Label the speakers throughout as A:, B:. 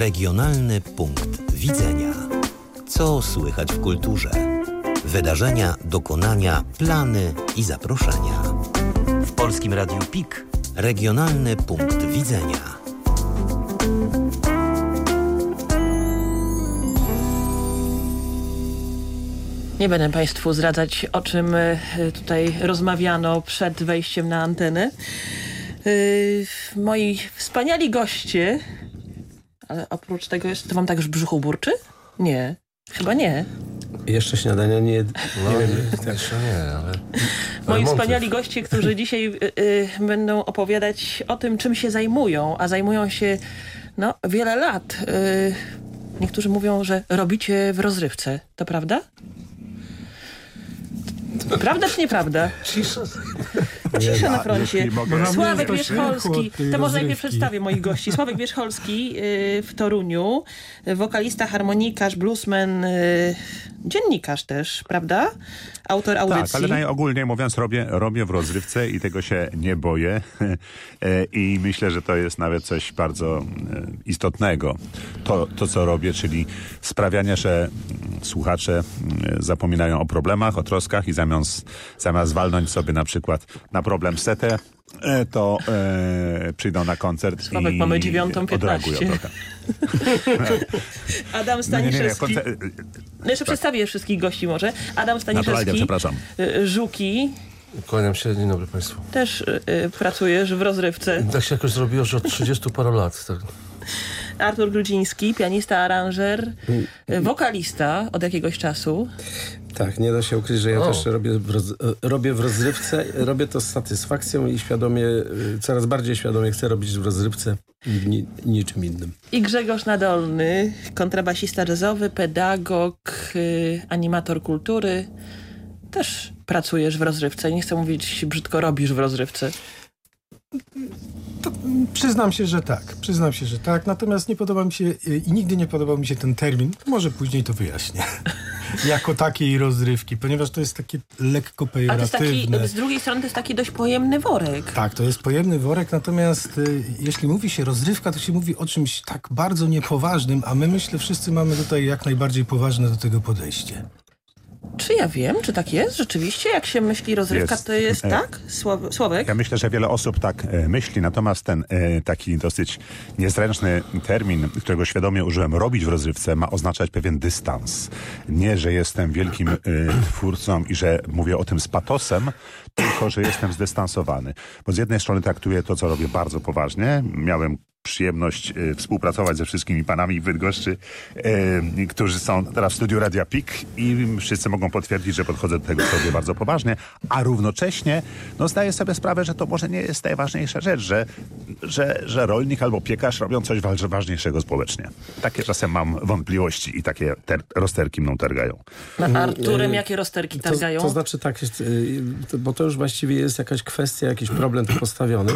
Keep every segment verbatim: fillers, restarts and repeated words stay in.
A: Regionalny punkt widzenia. Co słychać w kulturze? Wydarzenia, dokonania, plany i zaproszenia. W Polskim Radiu P I K Regionalny punkt widzenia.
B: Nie będę Państwu zdradzać, o czym tutaj rozmawiano przed wejściem na antenę. Yy, moi wspaniali goście, ale oprócz tego jest, to wam tak już w brzuchu burczy? Nie, chyba nie.
C: Jeszcze śniadania nie...
D: No, nie wiem, nie, jeszcze nie, ale...
B: Moi wspaniali goście, którzy dzisiaj y, y, będą opowiadać o tym, czym się zajmują, a zajmują się no, wiele lat. Y, niektórzy mówią, że robicie w rozrywce. To prawda? Prawda czy nieprawda?
D: Cisza.
B: Cisza na froncie. Sławek Wierzcholski. To może najpierw przedstawię moich gości. Sławek Wierzcholski yy, w Toruniu. Wokalista, harmonikarz, bluesman, yy, dziennikarz też, prawda? Autor audycji.
E: Tak, ale najogólniej mówiąc robię, robię w rozrywce i tego się nie boję. I myślę, że to jest nawet coś bardzo istotnego. To, to co robię, czyli sprawianie, że słuchacze zapominają o problemach, o troskach i zamiast, zamiast walnąć sobie na przykład na problem setę, to e, przyjdą na koncert
B: Sławek,
E: i
B: mamy dziewiątą piętnaście.
E: odreagują trochę.
B: Adam Staniszewski. Nie, nie, nie, koncer... No jeszcze tak. Przedstawię wszystkich gości może. Adam Staniszewski.
E: Przepraszam.
B: Żuki.
D: Kłaniam się, dzień dobry Państwu.
B: Też y, pracujesz w rozrywce.
D: Tak się jakoś zrobiło, że od trzydziestu paru lat. Tak.
B: Artur Grudziński, pianista, aranżer, wokalista od jakiegoś czasu.
C: Tak, nie da się ukryć, że ja
D: o.
C: też robię w, roz, robię w rozrywce. Robię to z satysfakcją i świadomie, coraz bardziej świadomie chcę robić w rozrywce ni, niczym innym.
B: I Grzegorz Nadolny, kontrabasista jazzowy, pedagog, y, animator kultury. Też pracujesz w rozrywce. Nie chcę mówić brzydko, robisz w rozrywce.
F: To, przyznam się, że tak. Przyznam się, że tak. Natomiast nie podoba mi się i nigdy nie podobał mi się ten termin. Może później to wyjaśnię. Jako takiej rozrywki, ponieważ to jest takie lekko pejoratywne.
B: A to jest taki, z drugiej strony to jest taki dość pojemny worek.
F: Tak, to jest pojemny worek, natomiast y, jeśli mówi się rozrywka, to się mówi o czymś tak bardzo niepoważnym, a my myślę wszyscy mamy tutaj jak najbardziej poważne do tego podejście.
B: Czy ja wiem, czy tak jest? Rzeczywiście, jak się myśli rozrywka, jest. To jest tak? Sławek?
E: Ja myślę, że wiele osób tak e, myśli, natomiast ten e, taki dosyć niezręczny termin, którego świadomie użyłem, robić w rozrywce, ma oznaczać pewien dystans. Nie, że jestem wielkim e, twórcą i że mówię o tym z patosem, tylko, że jestem zdystansowany. Bo z jednej strony traktuję to, co robię, bardzo poważnie. Miałem przyjemność e, współpracować ze wszystkimi panami w Bydgoszczy, e, którzy są teraz w studiu Radia P I K i wszyscy mogą potwierdzić, że podchodzę do tego sobie bardzo poważnie, a równocześnie no, zdaję sobie sprawę, że to może nie jest najważniejsza rzecz, że, że, że rolnik albo piekarz robią coś ważniejszego społecznie. Takie czasem mam wątpliwości i takie ter- rozterki mną targają.
B: Na Arturem jakie rozterki targają?
C: To, to znaczy tak, jest, bo to już właściwie jest jakaś kwestia, jakiś problem tu postawiony.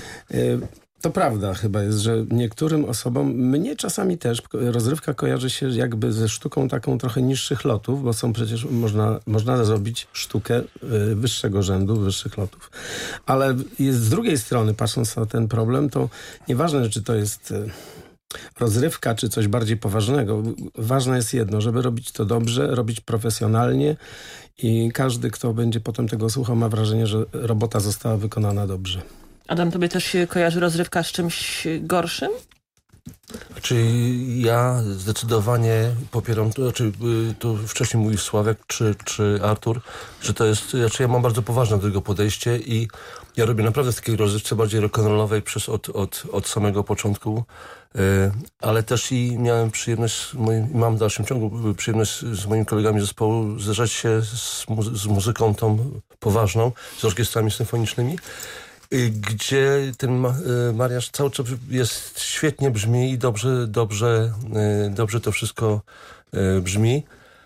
C: To prawda chyba jest, że niektórym osobom, mnie czasami też, rozrywka kojarzy się jakby ze sztuką taką trochę niższych lotów, bo są przecież, można, można zrobić sztukę wyższego rzędu, wyższych lotów. Ale jest z drugiej strony, patrząc na ten problem, to nieważne, czy to jest rozrywka, czy coś bardziej poważnego. Ważne jest jedno, żeby robić to dobrze, robić profesjonalnie i każdy, kto będzie potem tego słuchał, ma wrażenie, że robota została wykonana dobrze.
B: Adam, tobie też się kojarzy rozrywka z czymś gorszym?
D: Czy ja zdecydowanie popieram, to znaczy tu wcześniej mówił Sławek czy, czy Artur, że to jest, znaczy ja mam bardzo poważne do tego podejście i ja robię naprawdę w takiej rozrywce bardziej rock'n'rollowej przez od, od, od samego początku, yy, ale też i miałem przyjemność, z moim, mam w dalszym ciągu przyjemność z moimi kolegami zespołu zderzać się z, muzy- z muzyką tą poważną, z orkiestrami symfonicznymi, gdzie ten ma- mariaż cały czas jest, świetnie brzmi i dobrze, dobrze, dobrze to wszystko brzmi.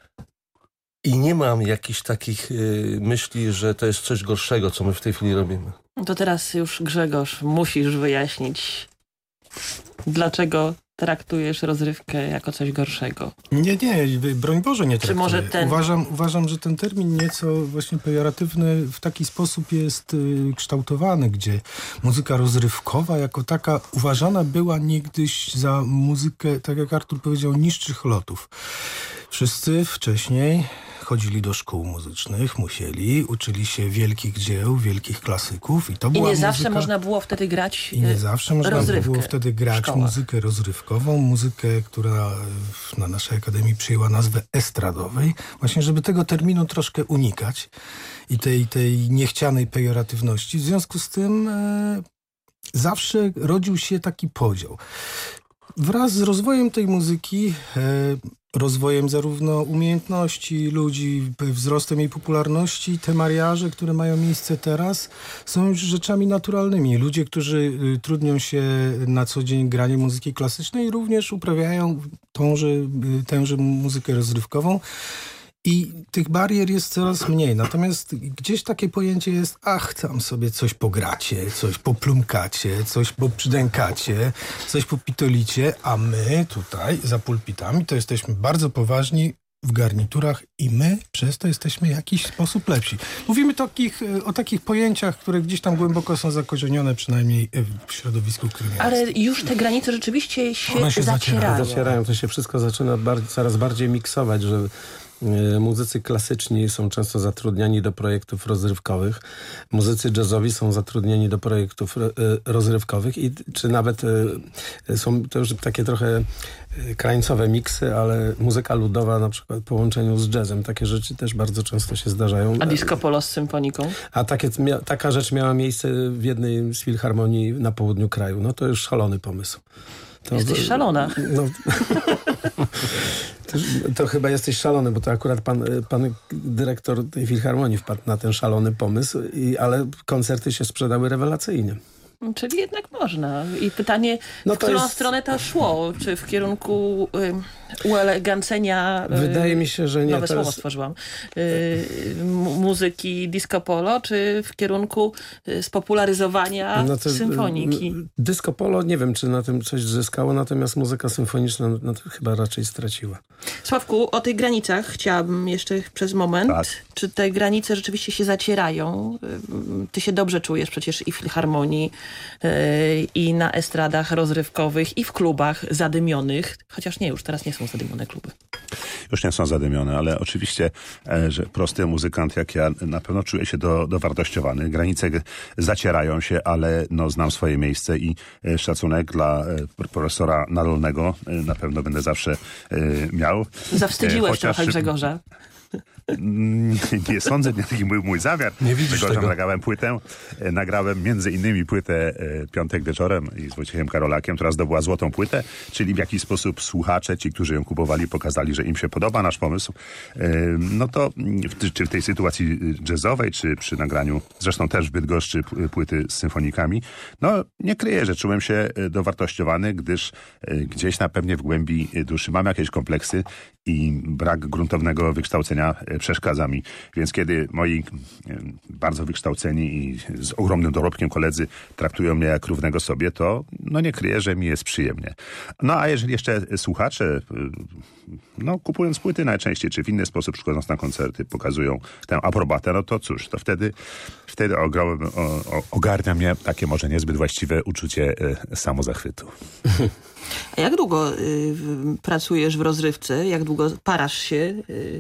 D: I nie mam jakichś takich myśli, że to jest coś gorszego, co my w tej chwili robimy.
B: To teraz już Grzegorz, musisz wyjaśnić, dlaczego traktujesz rozrywkę jako coś gorszego?
F: Nie, nie, broń Boże nie traktuję.
B: Czy może ten...
F: Uważam, uważam, że ten termin nieco właśnie pejoratywny w taki sposób jest y, kształtowany, gdzie muzyka rozrywkowa jako taka uważana była niegdyś za muzykę, tak jak Artur powiedział, niższych lotów. Wszyscy wcześniej chodzili do szkół muzycznych, musieli, uczyli się wielkich dzieł, wielkich klasyków i to
B: I
F: była
B: nie
F: muzyka...
B: zawsze można było wtedy grać
F: I nie zawsze można
B: rozrywkę
F: było wtedy grać muzykę rozrywkową, muzykę, która na naszej akademii przyjęła nazwę estradowej, właśnie żeby tego terminu troszkę unikać i tej, tej niechcianej pejoratywności. W związku z tym e, zawsze rodził się taki podział. Wraz z rozwojem tej muzyki, e, rozwojem zarówno umiejętności ludzi, wzrostem jej popularności, te mariaże, które mają miejsce teraz, są już rzeczami naturalnymi. Ludzie, którzy y, trudnią się na co dzień graniem muzyki klasycznej, również uprawiają tąże, y, tęże muzykę rozrywkową. I tych barier jest coraz mniej. Natomiast gdzieś takie pojęcie jest, ach, tam sobie coś pogracie, coś poplumkacie, coś poprzydękacie, coś popitolicie, a my tutaj za pulpitami to jesteśmy bardzo poważni w garniturach i my przez to jesteśmy w jakiś sposób lepsi. Mówimy takich, o takich pojęciach, które gdzieś tam głęboko są zakorzenione, przynajmniej w środowisku, w którym ja
B: Ale
F: jestem.
B: już te granice rzeczywiście się,
F: się
B: zacierają.
F: zacierają.
C: Zacierają, to się wszystko zaczyna bardziej, coraz bardziej miksować, że y, muzycy klasyczni są często zatrudniani do projektów rozrywkowych, muzycy jazzowi są zatrudnieni do projektów y, rozrywkowych i czy nawet y, są to już takie trochę krańcowe miksy, ale muzyka ludowa na przykład w połączeniu z jazzem. Takie rzeczy też bardzo często się zdarzają.
B: A disco polo z symfoniką?
C: A takie, mia, taka rzecz miała miejsce w jednej z filharmonii na południu kraju. No to już szalony pomysł. To,
B: Jesteś szalona.
C: No, to, to chyba jesteś szalony, bo to akurat pan, pan dyrektor tej filharmonii wpadł na ten szalony pomysł, i, ale koncerty się sprzedały rewelacyjnie.
B: Czyli jednak można. I pytanie,
C: No
B: w
C: to
B: którą
C: jest...
B: stronę to szło? Czy w kierunku y, uelegancenia... Y,
C: Wydaje mi się, że nie.
B: Nowe
C: to
B: słowo
C: jest...
B: stworzyłam. Y, muzyki disco polo, czy w kierunku y, spopularyzowania
C: no to,
B: symfoniki?
C: Disco polo, nie wiem, czy na tym coś zyskało, natomiast muzyka symfoniczna no, to chyba raczej straciła.
B: Sławku, o tych granicach chciałabym jeszcze przez moment.
E: Tak.
B: Czy te granice rzeczywiście się zacierają? Ty się dobrze czujesz przecież i w filharmonii, yy, i na estradach rozrywkowych, i w klubach zadymionych. Chociaż nie, już teraz nie są zadymione kluby.
E: Już nie są zadymione, ale oczywiście, e, że prosty muzykant jak ja na pewno czuje się do, dowartościowany. Granice g- zacierają się, ale no, znam swoje miejsce i e, szacunek dla e, profesora Nadolnego e, na pewno będę zawsze e, miał.
B: Zawstydziłeś
E: E, chociaż-
B: trochę Grzegorza.
E: Nie sądzę, nie taki był mój zamiar.
D: Nie widzisz
E: Tylko, że
D: tego.
E: nagrałem płytę. E, Nagrałem między innymi płytę e, Piątek wieczorem i z Wojciechem Karolakiem, która zdobyła złotą płytę, czyli w jakiś sposób słuchacze, ci, którzy ją kupowali, pokazali, że im się podoba nasz pomysł. E, No to w, czy w tej sytuacji jazzowej, czy przy nagraniu, zresztą też w Bydgoszczy p- płyty z symfonikami, no nie kryję, że czułem się e, dowartościowany, gdyż e, gdzieś na pewnie w głębi duszy mam jakieś kompleksy i brak gruntownego wykształcenia e, przeszkadza mi. Więc kiedy moi e, bardzo wykształceni i z ogromnym dorobkiem koledzy traktują mnie jak równego sobie, to no nie kryję, że mi jest przyjemnie. No a jeżeli jeszcze słuchacze, e, no kupując płyty najczęściej, czy w inny sposób przychodząc na koncerty, pokazują tę aprobatę, no to cóż, to wtedy, wtedy ograłem, o, o, ogarnia mnie takie może niezbyt właściwe uczucie e, samozachwytu.
B: A jak długo y, w- pracujesz w rozrywce? Jak długo parasz się? Y,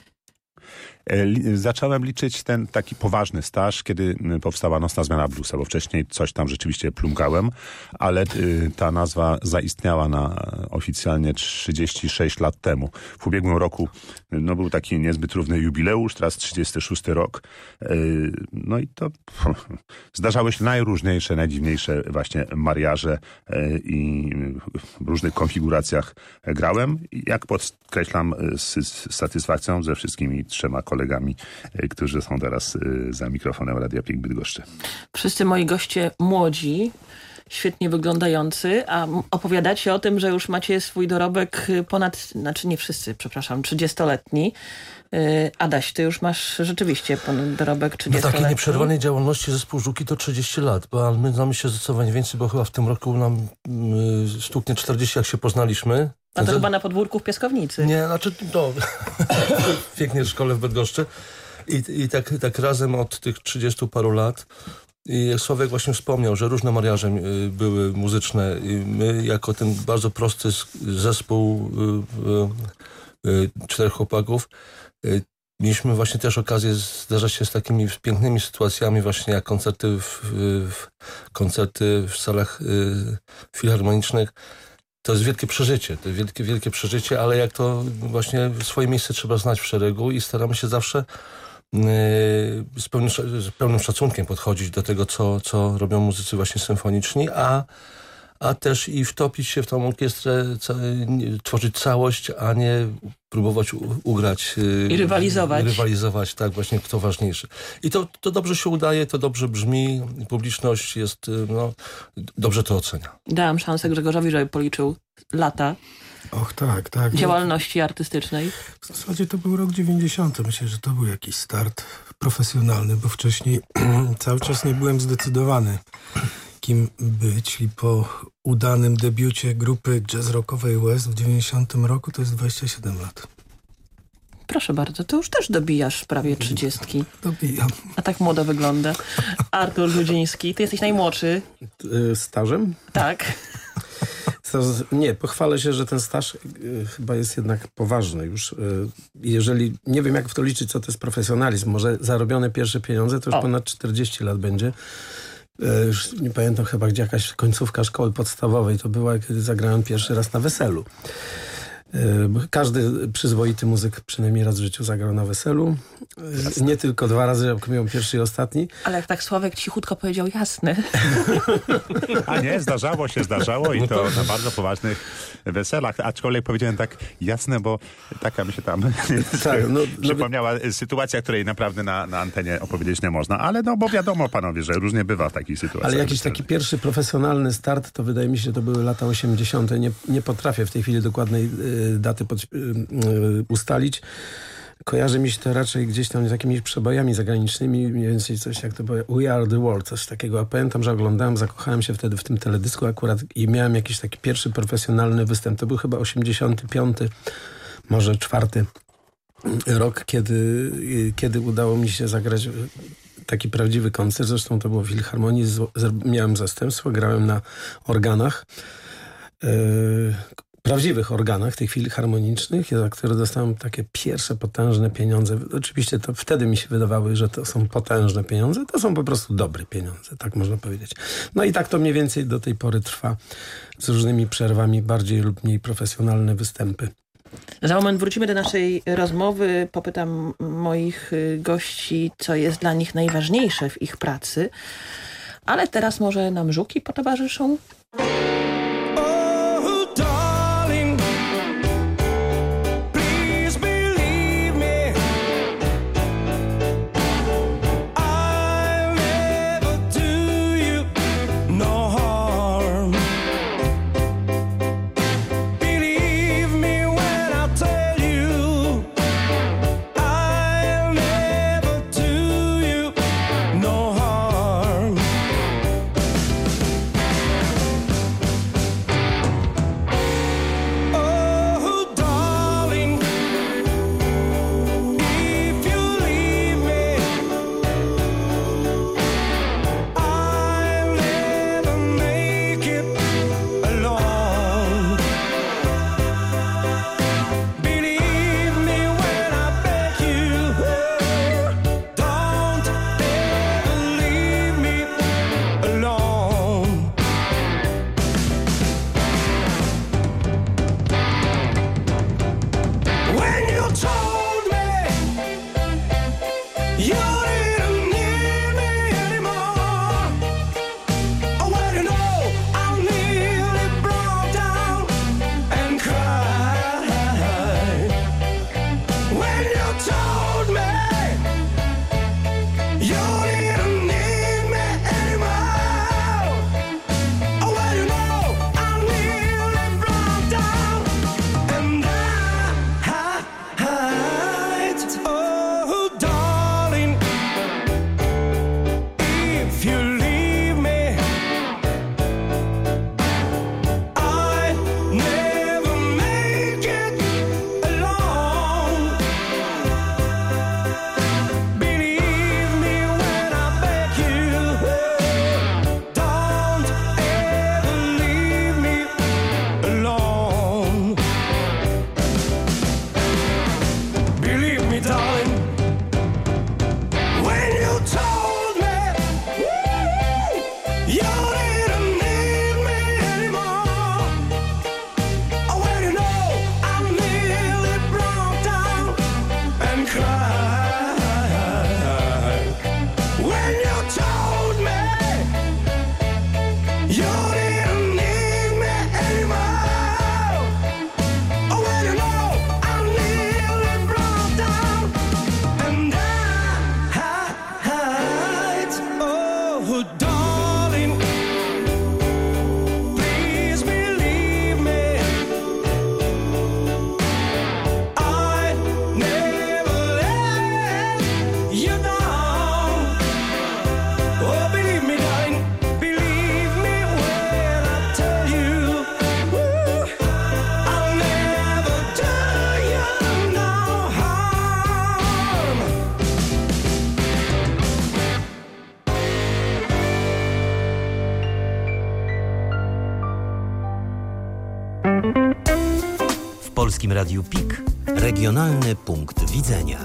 E: E, li- Zacząłem liczyć ten taki poważny staż, kiedy m, powstała Nocna Zmiana Bluesa, bo wcześniej coś tam rzeczywiście plumkałem, ale y, ta nazwa zaistniała na e, oficjalnie trzydzieści sześć lat temu. W ubiegłym roku y, no, był taki niezbyt równy jubileusz, teraz trzydziesty szósty rok. Y, No i to pff, zdarzały się najróżniejsze, najdziwniejsze właśnie mariaże y, i w różnych konfiguracjach grałem. I jak podkreślam y, z, z satysfakcją ze wszystkimi trzema kolegami, y, którzy są teraz y, za mikrofonem Radia Pik Bydgoszczy.
B: Wszyscy moi goście młodzi świetnie wyglądający, a opowiadacie o tym, że już macie swój dorobek ponad, znaczy nie wszyscy, przepraszam, trzydziestoletni. Adaś, ty już masz rzeczywiście ponad dorobek trzydziestoletni.
D: Na takiej nieprzerwanej działalności zespół Żuki to trzydzieści lat, bo my znamy się zdecydowanie więcej, bo chyba w tym roku nam y, stuknie czterdzieści, jak się poznaliśmy.
B: A to
D: Z...
B: chyba na podwórku w Piaskownicy.
D: Nie, znaczy to w pięknej szkole w Bydgoszczy. I, i tak, tak razem od tych trzydziestu paru lat. I Sławek właśnie wspomniał, że różne mariaże y, były muzyczne. I my jako ten bardzo prosty zespół y, y, y, czterech chłopaków y, mieliśmy właśnie też okazję zderzać się z takimi pięknymi sytuacjami właśnie jak koncerty w, w, koncerty w salach y, filharmonicznych. To jest wielkie przeżycie, to jest wielkie, wielkie przeżycie, ale jak to właśnie swoje miejsce trzeba znać w szeregu i staramy się zawsze yy, z, pełnym, z pełnym szacunkiem podchodzić do tego, co, co robią muzycy właśnie symfoniczni, a, a też i wtopić się w tą orkiestrę, ca, tworzyć całość, a nie próbować u, ugrać. Yy,
B: I rywalizować.
D: Rywalizować, tak, właśnie kto ważniejszy. I to, to dobrze się udaje, to dobrze brzmi, publiczność jest, no, dobrze to ocenia.
B: Dałam szansę Grzegorzowi, żeby policzył lata
F: Och, tak, tak.
B: działalności artystycznej.
F: W zasadzie to był rok dziewięćdziesiąty. Myślę, że to był jakiś start profesjonalny, bo wcześniej cały czas nie byłem zdecydowany, kim być. I po udanym debiucie grupy jazz rockowej West w dziewięćdziesiątym roku to jest dwadzieścia siedem lat.
B: Proszę bardzo, to już też dobijasz prawie trzydziestki.
F: Dobijam.
B: A tak młodo wygląda. Artur Dudziński, ty jesteś najmłodszy.
C: Stażem?
B: Tak.
C: Nie, pochwalę się, że ten staż y, chyba jest jednak poważny już. Y, jeżeli, nie wiem jak w to liczyć, co to jest profesjonalizm, może zarobione pierwsze pieniądze, to już o. ponad czterdzieści lat będzie. Y, już nie pamiętam chyba, gdzie jakaś końcówka szkoły podstawowej to była, kiedy zagrałem pierwszy raz na weselu. Każdy przyzwoity muzyk przynajmniej raz w życiu zagrał na weselu. Jasne. Nie tylko dwa razy, jak miał pierwszy i ostatni.
B: Ale jak tak Sławek cichutko powiedział jasne.
E: A nie, zdarzało się, zdarzało i to na bardzo poważnych weselach. Aczkolwiek powiedziałem tak jasne, bo taka mi się tam tak, no, przypomniała no, sytuacja, której naprawdę na, na antenie opowiedzieć nie można. Ale no, bo wiadomo panowie, że różnie bywa w takich sytuacjach.
C: Ale jakiś taki pierwszy profesjonalny start, to wydaje mi się, że to były lata osiemdziesiąte. Nie, nie potrafię w tej chwili dokładnej y, daty pod, y, y, ustalić. Kojarzy mi się to raczej gdzieś tam z jakimiś przebojami zagranicznymi, mniej więcej coś jak to było We Are The World, coś takiego. A pamiętam, że oglądałem, zakochałem się wtedy w tym teledysku akurat i miałem jakiś taki pierwszy profesjonalny występ. To był chyba osiemdziesiąty piąty, może czwarty rok, kiedy, kiedy udało mi się zagrać taki prawdziwy koncert. Zresztą to było w Filharmonii. Miałem zastępstwo, grałem na organach. Yy, prawdziwych organach, tych filharmonicznych, za które dostałem takie pierwsze potężne pieniądze. Oczywiście to wtedy mi się wydawały, że to są potężne pieniądze. To są po prostu dobre pieniądze, tak można powiedzieć. No i tak to mniej więcej do tej pory trwa, z różnymi przerwami, bardziej lub mniej profesjonalne występy.
B: Za moment wrócimy do naszej rozmowy. Popytam moich gości, co jest dla nich najważniejsze w ich pracy. Ale teraz może nam Żuki potowarzyszą?
A: W Polskim Radiu Pik regionalny punkt widzenia.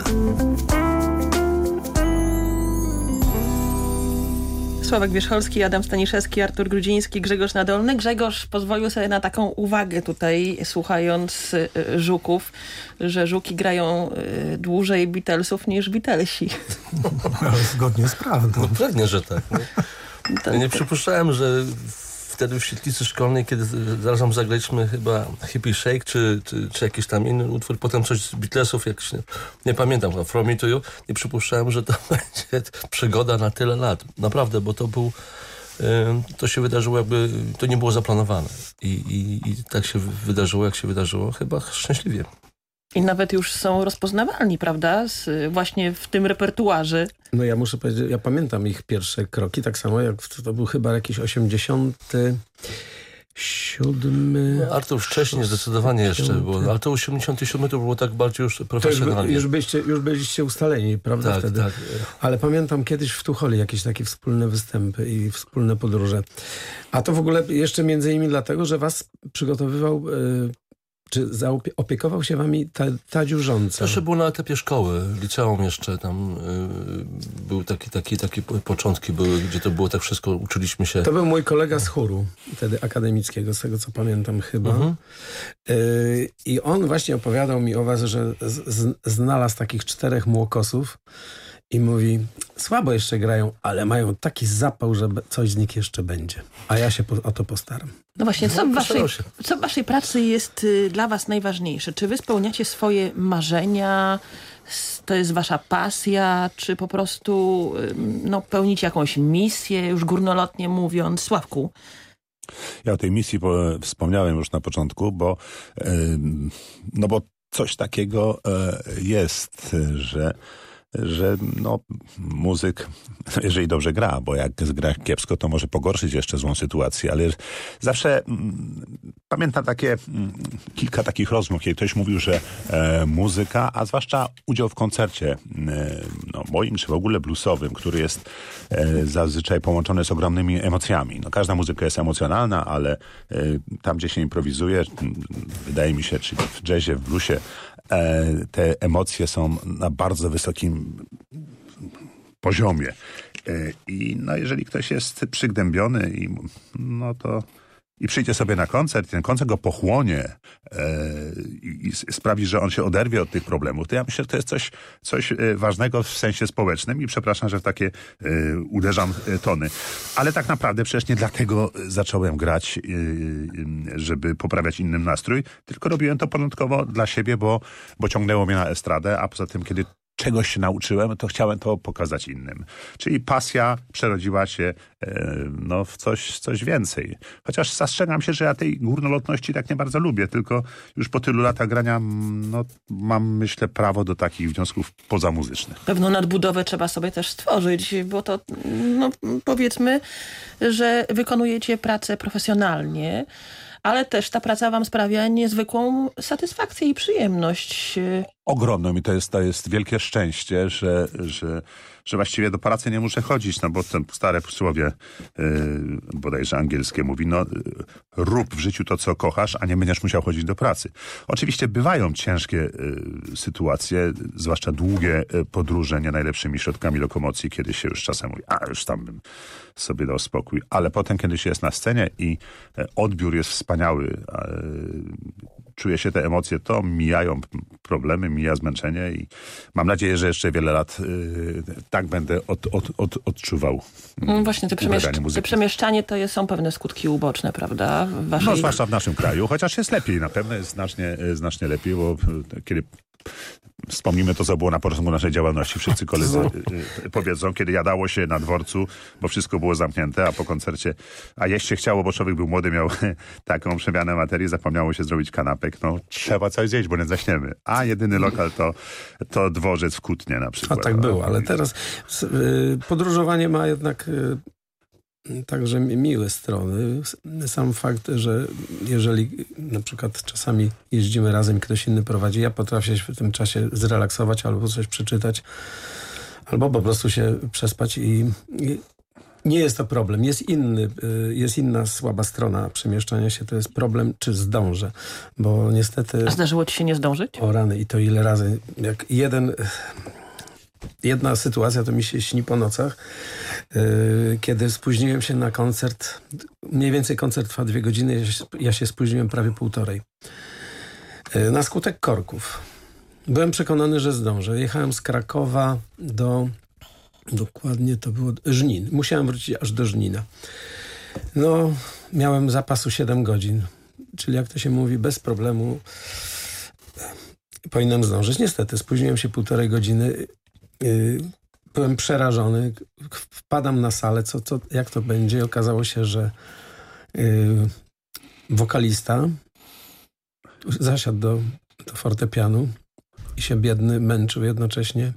B: Sławek Wierzcholski, Adam Staniszewski, Artur Grudziński, Grzegorz Nadolny. Grzegorz pozwolił sobie na taką uwagę tutaj, słuchając y, Żuków, że Żuki grają y, dłużej Beatlesów niż Beatlesi.
F: No, zgodnie z prawdą.
D: No pewnie, że tak. No.
B: To,
D: Ja nie przypuszczałem, że wtedy w świetlicy szkolnej, kiedy zarazem zagraliśmy chyba Hippie Shake, czy, czy, czy jakiś tam inny utwór, potem coś z Beatlesów, jak się, nie pamiętam, From Me To You, nie przypuszczałem, że to będzie przygoda na tyle lat. Naprawdę, bo to był, to się wydarzyło jakby, to nie było zaplanowane. I, i, i tak się wydarzyło, jak się wydarzyło, chyba szczęśliwie.
B: I nawet już są rozpoznawalni, prawda? Z, właśnie w tym repertuarze.
C: No ja muszę powiedzieć, ja pamiętam ich pierwsze kroki, tak samo jak to był chyba jakiś osiemdziesiąty siódmy...
D: No, Artur wcześniej zdecydowanie jeszcze było, ale to osiemdziesiąty siódmy to było tak bardziej już profesjonalnie.
C: Już, byliście, już byliście ustaleni, prawda?
D: Tak,
C: wtedy.
D: tak.
C: Ale pamiętam kiedyś w Tucholi jakieś takie wspólne występy i wspólne podróże. A to w ogóle jeszcze między innymi dlatego, że was przygotowywał... Yy, czy zaopie- opiekował się wami ta, Tadziu Żąca?
D: To jeszcze było na etapie szkoły, liceum jeszcze tam yy, był taki, taki, takie początki były, gdzie to było tak wszystko, uczyliśmy się.
C: To był mój kolega z chóru, wtedy akademickiego, z tego co pamiętam chyba.
D: Mhm.
C: Yy, I on właśnie opowiadał mi o was, że z, z, znalazł takich czterech młokosów i mówi, słabo jeszcze grają, ale mają taki zapał, że coś z nich jeszcze będzie. A ja się po, o to postaram.
B: No właśnie, co w,
D: No,
B: waszej,
D: postarał się.
B: co w waszej pracy jest y, dla was najważniejsze? Czy wy spełniacie swoje marzenia? S- To jest wasza pasja? Czy po prostu y, no, pełnicie jakąś misję, już górnolotnie mówiąc? Sławku.
E: Ja o tej misji po, wspomniałem już na początku, bo, yy, no bo coś takiego yy, jest, że że no, muzyk, jeżeli dobrze gra, bo jak gra kiepsko, to może pogorszyć jeszcze złą sytuację, ale zawsze mm, pamiętam takie mm, kilka takich rozmów, kiedy ktoś mówił, że e, muzyka, a zwłaszcza udział w koncercie e, no, moim, czy w ogóle bluesowym, który jest e, zazwyczaj połączony z ogromnymi emocjami. No, każda muzyka jest emocjonalna, ale e, tam, gdzie się improwizuje, wydaje mi się, czy w jazzie, w bluesie, e, te emocje są na bardzo wysokim poziomie. I no, jeżeli ktoś jest przygnębiony i, no to, i przyjdzie sobie na koncert, i ten koncert go pochłonie e, i, i sprawi, że on się oderwie od tych problemów, to ja myślę, że to jest coś, coś ważnego w sensie społecznym i przepraszam, że w takie e, uderzam tony. Ale tak naprawdę przecież nie dlatego zacząłem grać, e, żeby poprawiać innym nastrój, tylko robiłem to początkowo dla siebie, bo, bo ciągnęło mnie na estradę, a poza tym, kiedy czegoś się nauczyłem, to chciałem to pokazać innym. Czyli pasja przerodziła się e, no, w coś, coś więcej. Chociaż zastrzegam się, że ja tej górnolotności tak nie bardzo lubię, tylko już po tylu latach grania no, mam, myślę, prawo do takich wniosków pozamuzycznych.
B: Pewną nadbudowę trzeba sobie też stworzyć, bo to no, powiedzmy, że wykonujecie pracę profesjonalnie, ale też ta praca wam sprawia niezwykłą satysfakcję i przyjemność.
E: Ogromną i to jest, to jest wielkie szczęście, że, że, że właściwie do pracy nie muszę chodzić, no bo to stare przysłowie yy, bodajże angielskie mówi, no rób w życiu to, co kochasz, a nie będziesz musiał chodzić do pracy. Oczywiście bywają ciężkie yy, sytuacje, zwłaszcza długie yy, podróże nie najlepszymi środkami lokomocji, kiedy się już czasem mówi, a już tam bym sobie dał spokój. Ale potem, kiedy się jest na scenie i yy, odbiór jest wspaniały, yy, czuje się te emocje, to mijają problemy, mija zmęczenie i mam nadzieję, że jeszcze wiele lat yy, tak będę od, od, od, odczuwał.
B: No właśnie, te, przemieszcz- te przemieszczanie to jest, są pewne skutki uboczne, prawda? W waszej...
E: No zwłaszcza w naszym kraju, chociaż jest lepiej, na pewno jest znacznie, znacznie lepiej, bo kiedy wspomnimy to, co było na początku naszej działalności, wszyscy koledzy y, powiedzą, kiedy jadało się na dworcu, bo wszystko było zamknięte, a po koncercie, a jeść się chciało, bo człowiek był młody, miał taką przemianę materii, zapomniało się zrobić kanapek, no trzeba coś zjeść, bo nie zaśniemy. A jedyny lokal to, to dworzec w Kutnie na przykład.
C: A tak było, ale teraz y, podróżowanie ma jednak y, także miłe strony. Sam fakt, że jeżeli na przykład czasami jeździmy razem i ktoś inny prowadzi, ja potrafię się w tym czasie zrelaksować albo coś przeczytać, albo po prostu się przespać i, i Nie jest to problem. Jest inny, jest inna słaba strona przemieszczania się. To jest problem, czy zdążę. Bo niestety...
B: A zdarzyło ci się nie zdążyć?
C: O rany, i to ile razy. Jak jeden... Jedna sytuacja to mi się śni po nocach, yy, kiedy spóźniłem się na koncert. Mniej więcej koncert trwa dwie godziny, ja się, ja się spóźniłem prawie półtorej. Yy, na skutek korków. Byłem przekonany, że zdążę. Jechałem z Krakowa do... Dokładnie to było Żnin. Musiałem wrócić aż do Żnina. No, miałem zapasu siedem godzin. Czyli jak to się mówi, bez problemu powinienem zdążyć. Niestety, spóźniłem się półtorej godziny. Byłem przerażony. Wpadam na salę, co, co, jak to będzie. Okazało się, że yy, wokalista zasiadł do, do fortepianu i się biedny męczył jednocześnie.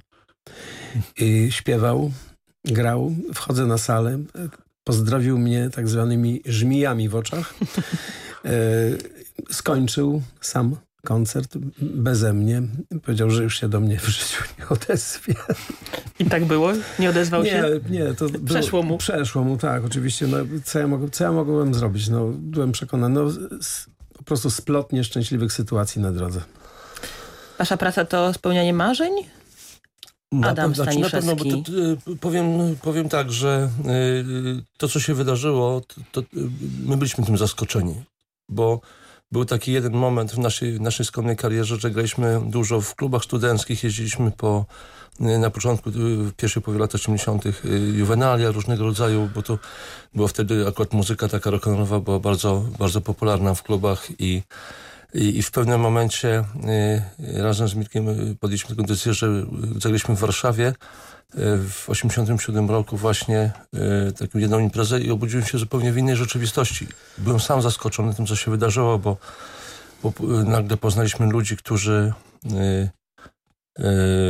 C: I śpiewał, grał. Wchodzę na salę. Pozdrowił mnie tak zwanymi żmijami w oczach. Yy, skończył sam koncert beze mnie. Powiedział, że już się do mnie w życiu nie odezwie.
B: I tak było? Nie odezwał
C: nie,
B: się?
C: Nie, to
B: Przeszło
C: było,
B: mu?
C: Przeszło mu, tak, oczywiście. No, co, ja mogłem, co ja mogłem zrobić? No, byłem przekonany. No, s, po prostu splot nieszczęśliwych sytuacji na drodze.
B: Wasza praca to spełnianie marzeń?
D: Na
B: Adam
D: pe- znaczy, na pewno, bo
B: Staniszewski.
D: to, y, powiem, powiem tak, że y, to, co się wydarzyło, to, to y, my byliśmy tym zaskoczeni, bo był taki jeden moment w naszej, naszej skromnej karierze, że graliśmy dużo w klubach studenckich, jeździliśmy po, y, na początku, y, w pierwszej połowie lat osiemdziesiątych y, juwenalia różnego rodzaju, bo to była wtedy akurat muzyka taka rock'n'rollowa była bardzo, bardzo popularna w klubach i I, I w pewnym momencie y, razem z Mirkiem y, podjęliśmy taką decyzję, że y, zagraliśmy w Warszawie y, w osiemdziesiątym siódmym roku właśnie y, taką jedną imprezę i obudziłem się zupełnie w innej rzeczywistości. Byłem sam zaskoczony tym, co się wydarzyło, bo, bo y, nagle poznaliśmy ludzi, którzy y, y,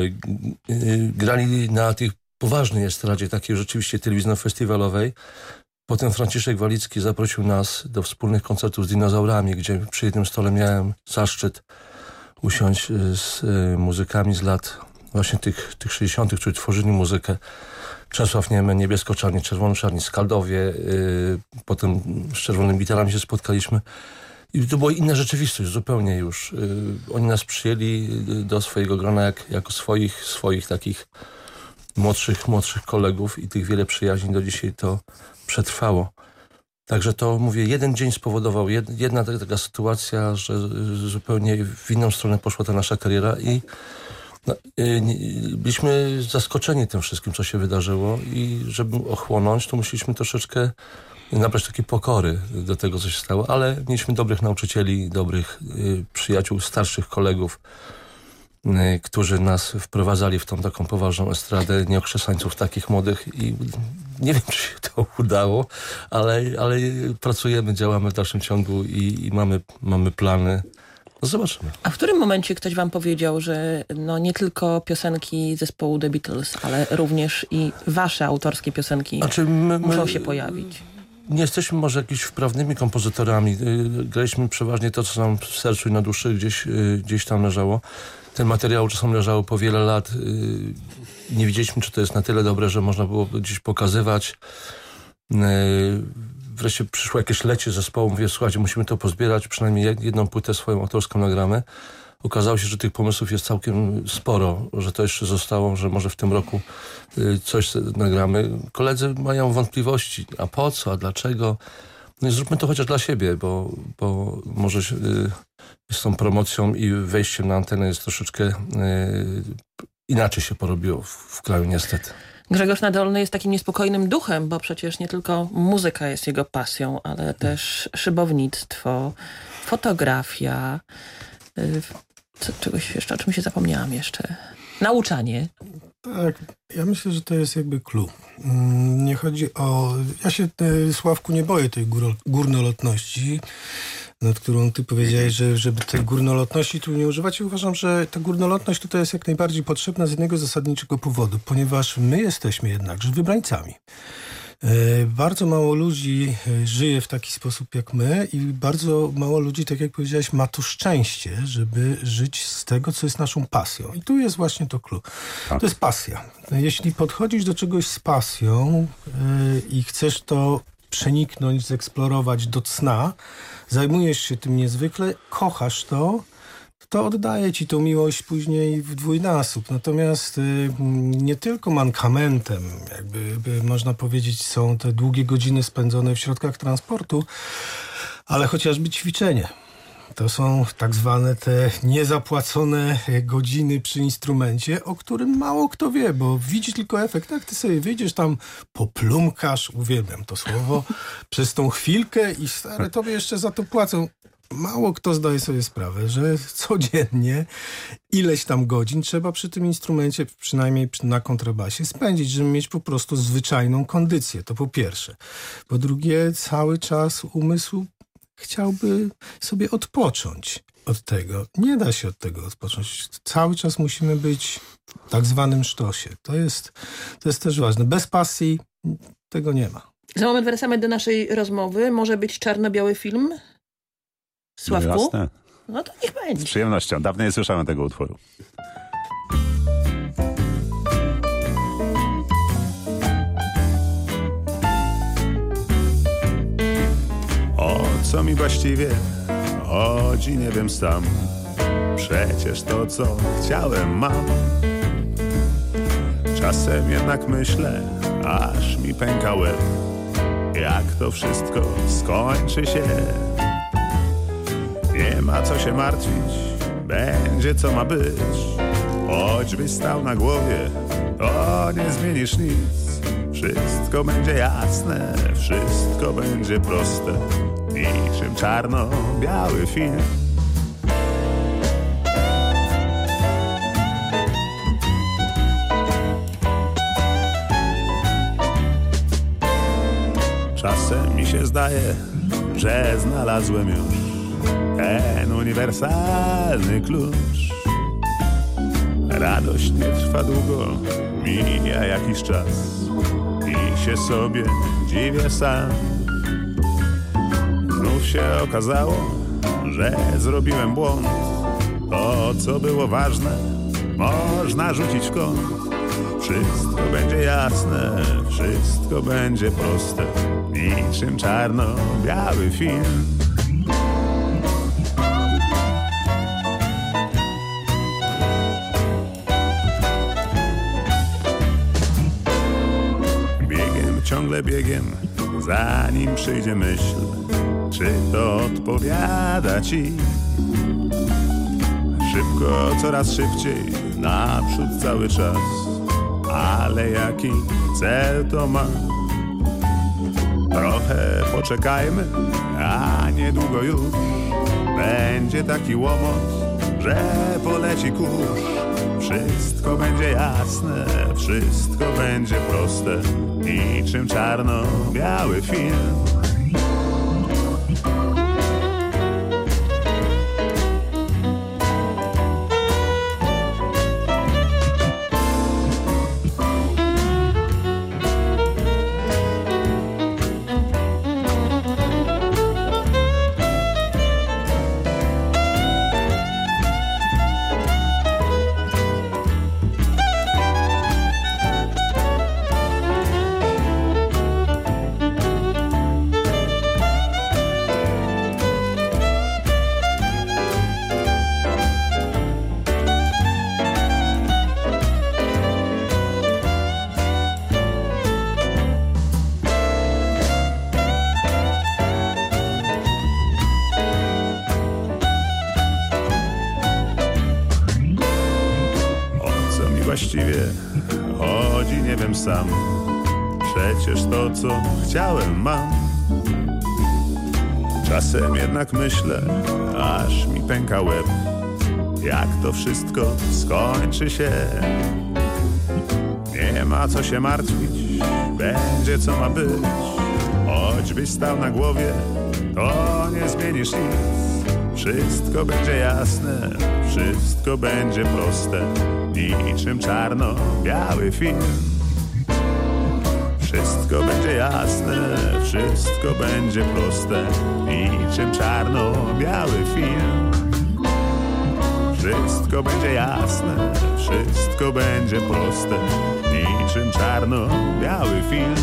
D: y, grali na tych poważnej estradzie, takiej rzeczywiście telewizyjno-festiwalowej. Potem Franciszek Walicki zaprosił nas do wspólnych koncertów z dinozaurami, gdzie przy jednym stole miałem zaszczyt usiąść z muzykami z lat właśnie tych, tych sześćdziesiątych, którzy tworzyli muzykę. Czesław Niemen, Niebiesko-Czarni, Czerwono-Czarni, Skaldowie. Yy, potem z Czerwonymi Gitarami się spotkaliśmy. I to była inna rzeczywistość zupełnie już. Yy, oni nas przyjęli do swojego grona jak, jako swoich, swoich takich młodszych, młodszych kolegów i tych wiele przyjaźni do dzisiaj to przetrwało. Także to, mówię, jeden dzień spowodował, jed, jedna taka, taka sytuacja, że zupełnie w inną stronę poszła ta nasza kariera i no, y, byliśmy zaskoczeni tym wszystkim, co się wydarzyło i żeby ochłonąć, to musieliśmy troszeczkę nabrać takiej pokory do tego, co się stało, ale mieliśmy dobrych nauczycieli, dobrych y, przyjaciół, starszych kolegów, y, którzy nas wprowadzali w tą taką poważną estradę, nieokrzesańców takich młodych i nie wiem, czy się to udało, ale, ale pracujemy, działamy w dalszym ciągu i, i mamy, mamy plany. No zobaczymy.
B: A w którym momencie ktoś wam powiedział, że no nie tylko piosenki zespołu The Beatles, ale również i wasze autorskie piosenki
D: znaczy my, my
B: muszą się pojawić?
D: Nie jesteśmy może jakimiś wprawnymi kompozytorami. Graliśmy przeważnie to, co nam w sercu i na duszy gdzieś, gdzieś tam leżało. Ten materiał czasem leżało po wiele lat. Nie wiedzieliśmy, czy to jest na tyle dobre, że można było gdzieś pokazywać. Wreszcie przyszło jakieś lecie zespołu. Mówię, słuchajcie, musimy to pozbierać. Przynajmniej jedną płytę swoją autorską nagramy. Okazało się, że tych pomysłów jest całkiem sporo, że to jeszcze zostało, że może w tym roku coś nagramy. Koledzy mają wątpliwości. A po co? A dlaczego? No i zróbmy to chociaż dla siebie, bo, bo może z tą promocją i wejściem na antenę jest troszeczkę inaczej się porobiło w, w kraju niestety.
B: Grzegorz Nadolny jest takim niespokojnym duchem, bo przecież nie tylko muzyka jest jego pasją, ale też szybownictwo, fotografia, co, czegoś jeszcze, o czym się zapomniałam jeszcze. Nauczanie.
F: Tak, ja myślę, że to jest jakby clue. Nie chodzi o... Ja się, Sławku, nie boję tej góro, górnolotności, nad którą ty powiedziałeś, że żeby tej górnolotności tu nie używać. I uważam, że ta górnolotność tutaj jest jak najbardziej potrzebna z jednego zasadniczego powodu, ponieważ my jesteśmy jednakże wybrańcami. Bardzo mało ludzi żyje w taki sposób jak my i bardzo mało ludzi, tak jak powiedziałeś, ma to szczęście, żeby żyć z tego, co jest naszą pasją. I tu jest właśnie to clue. Tak. To jest pasja. Jeśli podchodzisz do czegoś z pasją yy, i chcesz to przeniknąć, zeksplorować do cna, zajmujesz się tym niezwykle, kochasz to, to oddaje ci tą miłość później w dwójnasób. Natomiast y, nie tylko mankamentem, jakby by można powiedzieć, są te długie godziny spędzone w środkach transportu, ale chociażby ćwiczenie. To są tak zwane te niezapłacone godziny przy instrumencie, o którym mało kto wie, bo widzi tylko efekt. Jak ty sobie wyjdziesz tam, poplumkasz, uwielbiam to słowo, przez tą chwilkę i stare tobie jeszcze za to płacą. Mało kto zdaje sobie sprawę, że codziennie ileś tam godzin trzeba przy tym instrumencie, przynajmniej na kontrabasie, spędzić, żeby mieć po prostu zwyczajną kondycję. To po pierwsze. Po drugie, cały czas umysł chciałby sobie odpocząć od tego. Nie da się od tego odpocząć. Cały czas musimy być w tak zwanym sztosie. To jest, to jest też ważne. Bez pasji tego nie ma.
B: Za moment wracamy do naszej rozmowy. Może być czarno-biały film? Sławku?
E: No jasne.
B: No to niech będzie.
E: Z przyjemnością. Dawno nie słyszałem tego utworu. O co mi właściwie chodzi, nie wiem sam. Przecież to, co chciałem, mam. Czasem jednak myślę, aż mi pęka łeb, jak to wszystko skończy się. Nie ma co się martwić, będzie co ma być. Choćbyś stał na głowie, to nie zmienisz nic. Wszystko będzie jasne, wszystko będzie proste, niczym czarno-biały film. Czasem mi się zdaje, że znalazłem już ten uniwersalny klucz. Radość nie trwa długo, mija jakiś czas i się sobie dziwię sam. Znów się okazało, że zrobiłem błąd. To, co było ważne, można rzucić w kąt. Wszystko będzie jasne, wszystko będzie proste, niczym czarno-biały film. Biegiem, ciągle biegiem, zanim przyjdzie myśl, czy to odpowiada ci? Szybko, coraz szybciej, naprzód cały czas. Ale jaki cel to ma? Trochę poczekajmy, a niedługo już będzie taki łomot, że poleci kurz. Wszystko będzie jasne, wszystko będzie proste, niczym czarno-biały film. Właściwie chodzi, nie wiem sam. Przecież to, co chciałem, mam. Czasem jednak myślę, aż mi pęka łeb, jak to wszystko skończy się. Nie ma co się martwić, będzie co ma być. Choćbyś stał na głowie, to nie zmienisz nic. Wszystko będzie jasne, wszystko będzie proste, niczym czarno-biały film. Wszystko będzie jasne, wszystko będzie proste, niczym czarno-biały film. Wszystko będzie jasne, wszystko będzie proste, niczym czarno-biały film.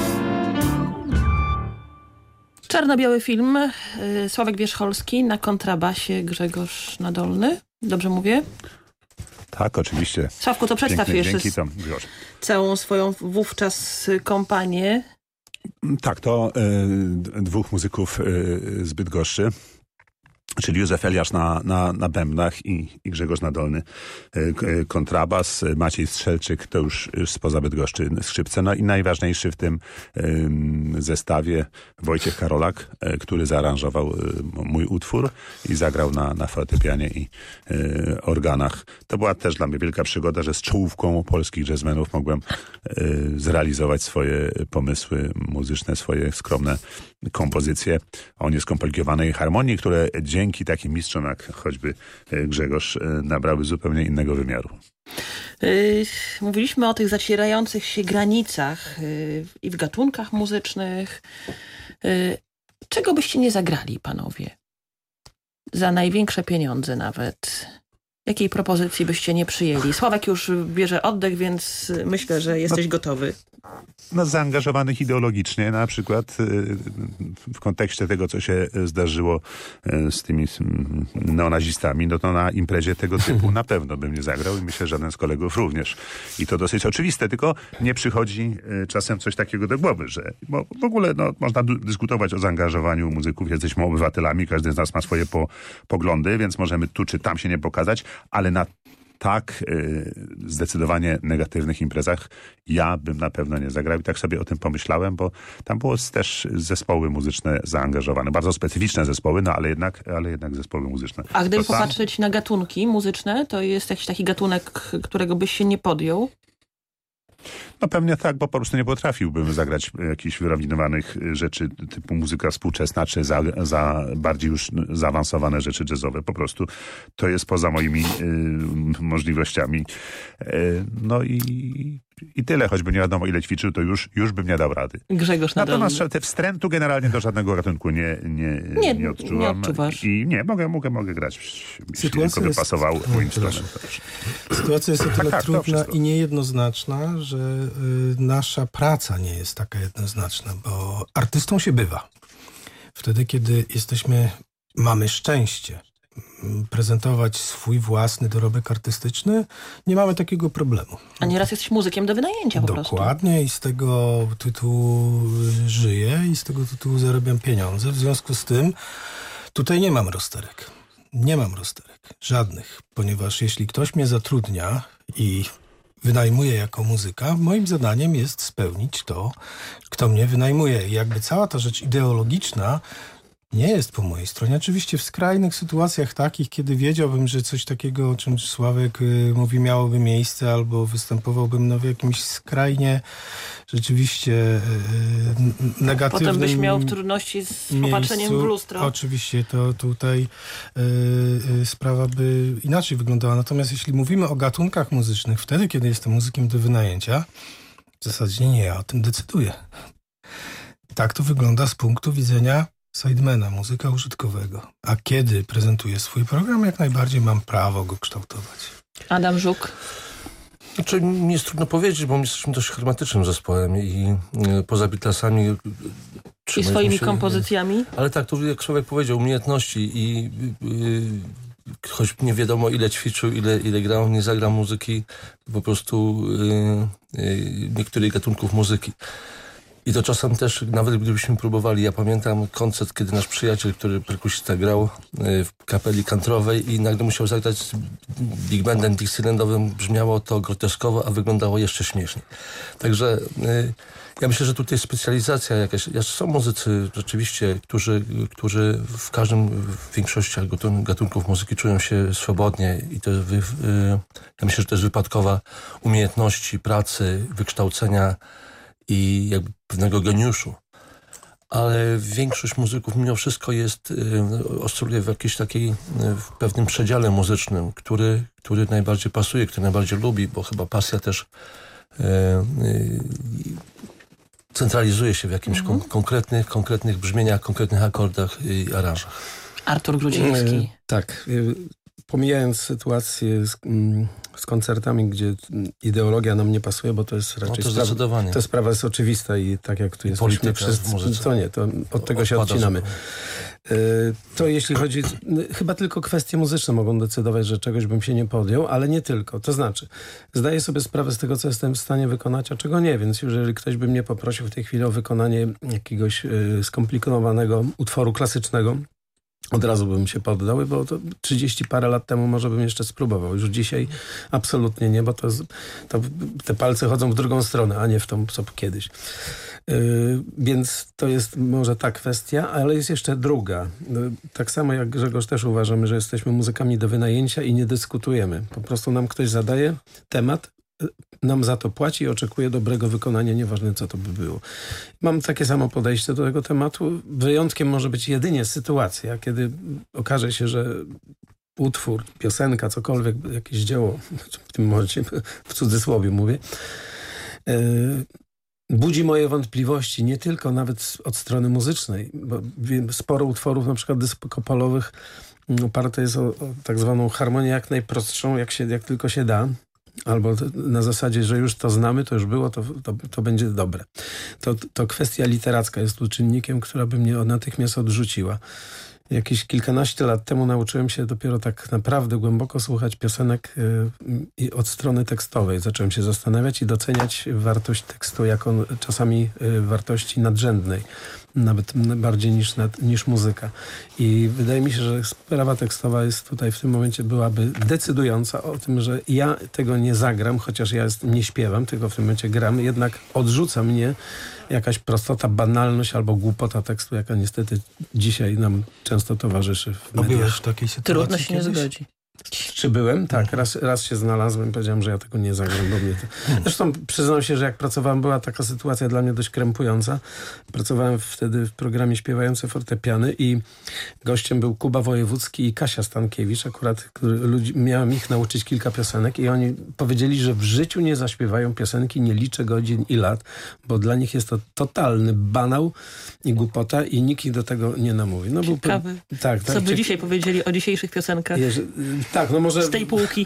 B: Czarno-biały film, Sławek Wierzcholski, na kontrabasie Grzegorz Nadolny. Dobrze mówię?
E: Tak, oczywiście.
B: Sławku, to przedstaw
E: Piękne,
B: jeszcze
E: dzięki to, Grzegorz.
B: całą swoją wówczas kompanię.
E: Tak, to y, dwóch muzyków y, z Bydgoszczy, czyli Józef Eliasz na, na, na bębnach i, i Grzegorz Nadolny y, kontrabas, Maciej Strzelczyk to już, już spoza Bydgoszczy skrzypce. No i najważniejszy w tym y, zestawie Wojciech Karolak, y, który zaaranżował y, mój utwór i zagrał na, na fortepianie i y, organach. To była też dla mnie wielka przygoda, że z czołówką polskich jazzmenów mogłem y, zrealizować swoje pomysły muzyczne, swoje skromne kompozycje o nieskomplikowanej harmonii, które dzięki takim mistrzom jak choćby Grzegorz nabrały zupełnie innego wymiaru.
B: Yy, mówiliśmy o tych zacierających się granicach yy, i w gatunkach muzycznych. Yy, czego byście nie zagrali, panowie? Za największe pieniądze nawet. Jakiej propozycji byście nie przyjęli? Sławek już bierze oddech, więc myślę, że jesteś no, gotowy.
E: No, zaangażowanych ideologicznie, na przykład w kontekście tego, co się zdarzyło z tymi neonazistami, no to na imprezie tego typu na pewno bym nie zagrał i myślę, że żaden z kolegów również. I to dosyć oczywiste, tylko nie przychodzi czasem coś takiego do głowy, że bo w ogóle no, można dyskutować o zaangażowaniu muzyków, jesteśmy obywatelami, każdy z nas ma swoje po, poglądy, więc możemy tu czy tam się nie pokazać, ale na tak y, zdecydowanie negatywnych imprezach ja bym na pewno nie zagrał i tak sobie o tym pomyślałem, bo tam było też zespoły muzyczne zaangażowane. Bardzo specyficzne zespoły, no ale jednak, ale jednak zespoły muzyczne.
B: A gdyby
E: to
B: popatrzeć tam na gatunki muzyczne, to jest jakiś taki gatunek, którego byś się nie podjął?
E: No pewnie tak, bo po prostu nie potrafiłbym zagrać jakichś wyrafinowanych rzeczy typu muzyka współczesna, czy za, za bardziej już zaawansowane rzeczy jazzowe. Po prostu to jest poza moimi y, możliwościami. Y, no i, i tyle, choćby nie wiadomo ile ćwiczył, to już, już bym nie dał rady.
B: Grzegorz Nadolny.
E: Natomiast te wstrętu generalnie do żadnego gatunku nie, nie,
B: nie,
E: nie odczuwam.
B: Nie odczuwasz.
E: I nie, mogę, mogę, mogę grać, jeśli tylko by pasował mój instrument.
F: Sytuacja jest o tyle
E: tak, tak,
F: trudna i niejednoznaczna, że y, nasza praca nie jest taka jednoznaczna, bo artystą się bywa. Wtedy, kiedy jesteśmy, mamy szczęście prezentować swój własny dorobek artystyczny, nie mamy takiego problemu.
B: A nieraz jesteś muzykiem do wynajęcia po
F: Dokładnie,
B: prostu.
F: Dokładnie i z tego tytułu żyję i z tego tytułu zarabiam pieniądze. W związku z tym tutaj nie mam rozterek. Nie mam rozterek. Żadnych. Ponieważ jeśli ktoś mnie zatrudnia i wynajmuje jako muzyka, moim zadaniem jest spełnić to, kto mnie wynajmuje. I jakby cała ta rzecz ideologiczna nie jest po mojej stronie. Oczywiście w skrajnych sytuacjach takich, kiedy wiedziałbym, że coś takiego, o czym Sławek y, mówi, miałoby miejsce, albo występowałbym no, w jakimś skrajnie rzeczywiście y, negatywnym
B: Potem byś miał trudności z popatrzeniem w lustro.
F: Oczywiście to tutaj y, y, sprawa by inaczej wyglądała. Natomiast jeśli mówimy o gatunkach muzycznych, wtedy, kiedy jestem muzykiem do wynajęcia, w zasadzie nie ja o tym decyduję. Tak to wygląda z punktu widzenia sidemana, muzyka użytkowego. A kiedy prezentuję swój program, jak najbardziej mam prawo go kształtować.
B: Adam Żuk.
D: Znaczy, mi jest trudno powiedzieć, bo my jesteśmy dość hermetycznym zespołem i y, poza Beatlesami...
B: I swoimi
D: się,
B: kompozycjami?
D: Ale tak, to jak Sławek powiedział, umiejętności i y, choć nie wiadomo ile ćwiczył, ile, ile grał, nie zagra muzyki, po prostu y, y, niektórych gatunków muzyki. I to czasem też, nawet gdybyśmy próbowali, ja pamiętam koncert, kiedy nasz przyjaciel, który perkusista grał w kapeli kantrowej i nagle musiał zagrać z big bandem Dixielandowym, brzmiało to groteskowo, a wyglądało jeszcze śmieszniej. Także y, ja myślę, że tutaj specjalizacja jakaś, są muzycy rzeczywiście, którzy, którzy w każdym, w większości gatunków muzyki czują się swobodnie i to wy, y, ja myślę, że to jest wypadkowa umiejętności, pracy, wykształcenia i jakby pewnego geniuszu. Ale większość muzyków mimo wszystko jest, y, oscyluje w jakiejś takiej, y, w pewnym przedziale muzycznym, który, który najbardziej pasuje, który najbardziej lubi, bo chyba pasja też y, y, centralizuje się w jakimś kon- konkretnych, konkretnych brzmieniach, konkretnych akordach i aranżach.
B: Artur Grudziński.
C: E, tak. E, pomijając sytuację z, mm, z koncertami, gdzie ideologia nam nie pasuje, bo to jest raczej...
D: No to
C: sprawa,
D: zdecydowanie.
C: to sprawa jest oczywista i tak jak tu jesteśmy
D: polityka
C: wszyscy,
D: w muzyce.
C: to nie, to od tego się
D: Odpada
C: odcinamy.
D: zupełnie.
C: E, to jeśli chodzi... no, chyba tylko kwestie muzyczne mogą decydować, że czegoś bym się nie podjął, ale nie tylko. To znaczy, zdaję sobie sprawę z tego, co jestem w stanie wykonać, a czego nie, więc jeżeli ktoś by mnie poprosił w tej chwili o wykonanie jakiegoś y, skomplikowanego utworu klasycznego, od razu bym się poddał, bo to trzydzieści parę lat temu może bym jeszcze spróbował. Już dzisiaj absolutnie nie, bo to, to te palce chodzą w drugą stronę, a nie w tą, co kiedyś. Yy, więc to jest może ta kwestia, ale jest jeszcze druga. Yy, tak samo jak Grzegorz też uważamy, że jesteśmy muzykami do wynajęcia i nie dyskutujemy. Po prostu nam ktoś zadaje temat, nam za to płaci i oczekuje dobrego wykonania, nieważne co to by było. Mam takie samo podejście do tego tematu. Wyjątkiem może być jedynie sytuacja, kiedy okaże się, że utwór, piosenka, cokolwiek, jakieś dzieło, w tym momencie w cudzysłowie mówię, yy, budzi moje wątpliwości, nie tylko nawet od strony muzycznej, bo wiem, sporo utworów na przykład dyskopolowych oparte jest o, o tak zwaną harmonię jak najprostszą, jak, się, jak tylko się da. Albo na zasadzie, że już to znamy, to już było, to, to, to będzie dobre. To, to kwestia literacka jest tu czynnikiem, która by mnie natychmiast odrzuciła. Jakieś kilkanaście lat temu nauczyłem się dopiero tak naprawdę głęboko słuchać piosenek i od strony tekstowej. Zacząłem się zastanawiać i doceniać wartość tekstu jako czasami wartości nadrzędnej. Nawet bardziej niż, niż muzyka. I wydaje mi się, że sprawa tekstowa jest tutaj w tym momencie byłaby decydująca o tym, że ja tego nie zagram, chociaż ja jest, nie śpiewam, tylko w tym momencie gram. Jednak odrzuca mnie jakaś prostota, banalność albo głupota tekstu, jaka niestety dzisiaj nam często towarzyszy w mediach.
F: A byłeś w takiej sytuacji
B: Trudno się
F: kiedyś?
B: nie zgodzi.
C: Czy byłem? Tak, raz, raz się znalazłem, powiedziałem, że ja tego nie zagram, bo mnie to... Zresztą przyznam się, że jak pracowałem, była taka sytuacja dla mnie dość krępująca. Pracowałem wtedy w programie Śpiewające fortepiany i gościem był Kuba Wojewódzki i Kasia Stankiewicz, akurat który, ludzi, miałem ich nauczyć kilka piosenek i oni powiedzieli, że w życiu nie zaśpiewają piosenki, nie liczę godzin i lat, bo dla nich jest to totalny banał i głupota i nikt ich do tego nie namówi. No,
B: Ciekawe,
C: był, tak, tak,
B: co by
C: ciek-
B: dzisiaj powiedzieli o dzisiejszych piosenkach
C: Jeże, tak, no może...
B: z tej półki.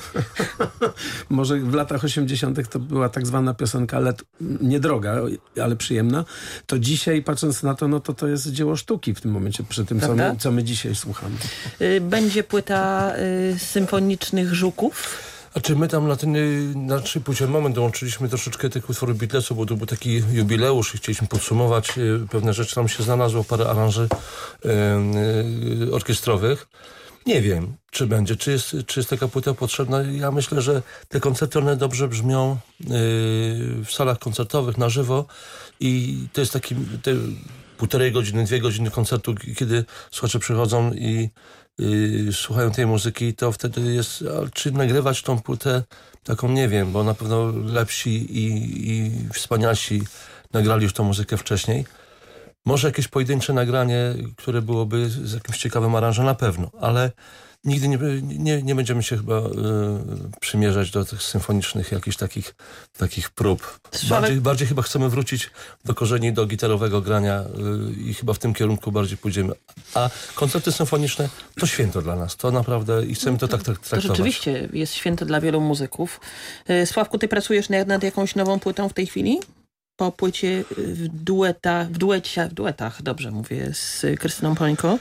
C: Może w latach osiemdziesiątych to była tak zwana piosenka let, niedroga, ale przyjemna. To dzisiaj, patrząc na to, no to to jest dzieło sztuki w tym momencie, przy tym, co my, co my dzisiaj słuchamy.
B: Będzie płyta y, symfonicznych żuków.
D: A czy my tam na ten na trzy płcie moment dołączyliśmy troszeczkę tych utworów Beatlesów, bo to był taki jubileusz i chcieliśmy podsumować pewne rzeczy. Tam się znalazło parę aranży yy, yy, orkiestrowych. Nie wiem, czy będzie, czy jest, czy jest taka płyta potrzebna. Ja myślę, że te koncerty, one dobrze brzmią yy, w salach koncertowych na żywo i to jest taki te półtorej godziny, dwie godziny koncertu, kiedy słuchacze przychodzą i yy, słuchają tej muzyki, to wtedy jest, a czy nagrywać tą płytę taką, nie wiem, bo na pewno lepsi i, i wspanialsi nagrali już tą muzykę wcześniej. Może jakieś pojedyncze nagranie, które byłoby z jakimś ciekawym aranżem, na pewno, ale nigdy nie, nie, nie będziemy się chyba y, przymierzać do tych symfonicznych jakichś takich, takich prób. Bardziej, bardziej chyba chcemy wrócić do korzeni, do gitarowego grania y, i chyba w tym kierunku bardziej pójdziemy. A koncerty symfoniczne to święto dla nas. To naprawdę i chcemy to tak traktować.
B: To rzeczywiście jest święto dla wielu muzyków. Sławku, ty pracujesz nad, nad jakąś nową płytą w tej chwili? Po płycie w duetach, w duecie, w duetach, dobrze mówię, z Krystyną Pońko.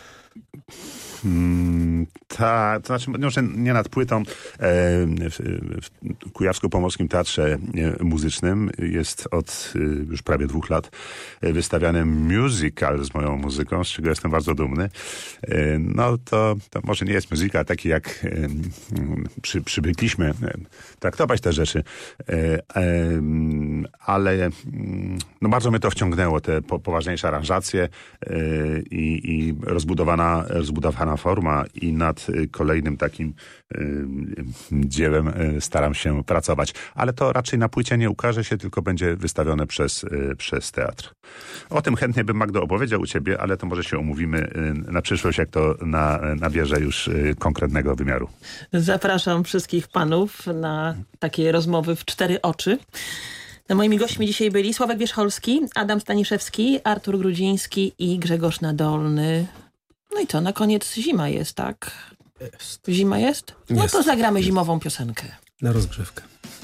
E: Hmm, tak, to znaczy może nie nad płytą. E, w, w Kujawsko-Pomorskim Teatrze Muzycznym jest od e, już prawie dwóch lat wystawiany musical z moją muzyką, z czego jestem bardzo dumny. E, no to, to może nie jest musical taki, jak e, przy, przywykliśmy traktować te rzeczy, e, e, ale no bardzo mnie to wciągnęło, te po, poważniejsze aranżacje e, i, i rozbudowana, rozbudowana forma i nad kolejnym takim y, dziełem y, staram się pracować. Ale to raczej na płycie nie ukaże się, tylko będzie wystawione przez, y, przez teatr. O tym chętnie bym, Magdo, opowiedział u ciebie, ale to może się umówimy y, na przyszłość, jak to na, nabierze już y, konkretnego wymiaru.
B: Zapraszam wszystkich panów na takie rozmowy w cztery oczy. No, moimi gośćmi dzisiaj byli Sławek Wierzcholski, Adam Staniszewski, Artur Grudziński i Grzegorz Nadolny. No i co, na koniec zima jest, tak?
F: Jest.
B: Zima jest? No
C: Jest.
B: to zagramy zimową piosenkę.
C: Na rozgrzewkę.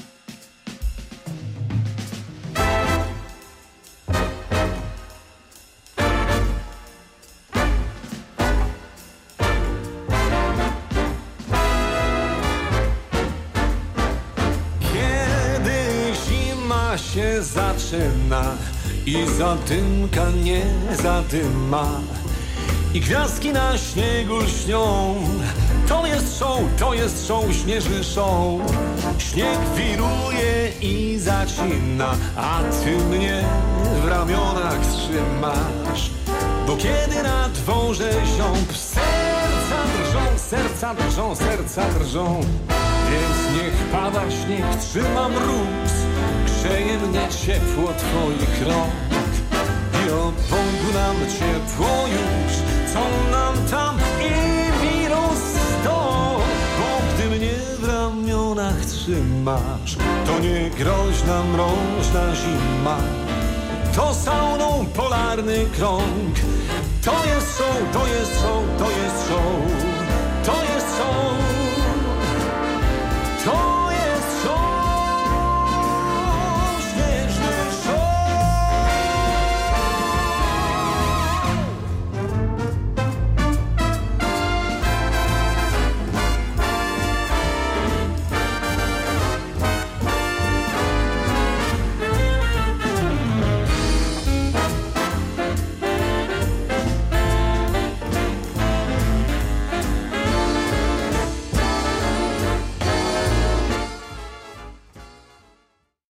G: Się zaczyna i zadymka nie zadyma i gwiazdki na śniegu lśnią. To jest show, to jest show, śnieży show. Śnieg wiruje i zacina, a ty mnie w ramionach trzymasz. Bo kiedy na dworze ziąb, serca drżą, serca drżą, serca drżą. Więc niech pada śnieg, trzyma mróz, grzeje mnie ciepło twoich rąk. I obojgu nam ciepło już, co nam tam i minus sto. Bo gdy mnie w ramionach trzymasz, to nie groźna mroźna zima, to sauną polarny krąg. To jest show, to jest